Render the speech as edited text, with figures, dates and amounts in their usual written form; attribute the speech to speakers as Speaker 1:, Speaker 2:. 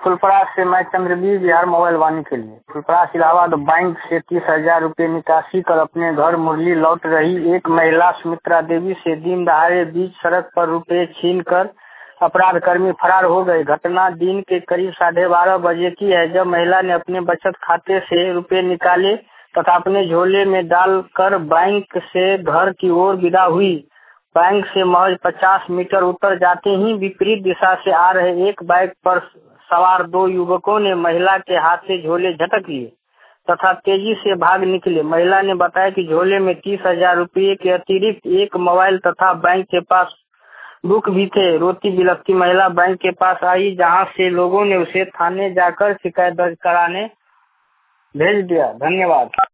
Speaker 1: फुलपरास से मैं चंद्रवीर बिहार मोबाइल वाणी के लिए। फुलपरास इलाहाबाद बैंक से 30,000 रुपये निकासी कर अपने घर मुरली लौट रही एक महिला सुमित्रा देवी से दिन दहाड़े बीच सड़क पर रुपये छीनकर अपराध कर्मी फरार हो गए। घटना दिन के करीब 12:30 बजे की है, जब महिला ने अपने बचत खाते से रुपये निकाले तथा अपने झोले में डालकर बैंक से घर की ओर विदा हुई। बैंक से महज 50 मीटर उत्तर जाते ही विपरीत दिशा से आ रहे एक बाइक पर सवार 2 युवकों ने महिला के हाथ से झोले झटक लिए तथा तेजी से भाग निकले। महिला ने बताया कि झोले में 30,000 रुपये के अतिरिक्त एक मोबाइल तथा बैंक के पास बुक भी थे। रोती बिलखती महिला बैंक के पास आई, जहां से लोगों ने उसे थाने जाकर शिकायत दर्ज कराने भेज दिया। धन्यवाद।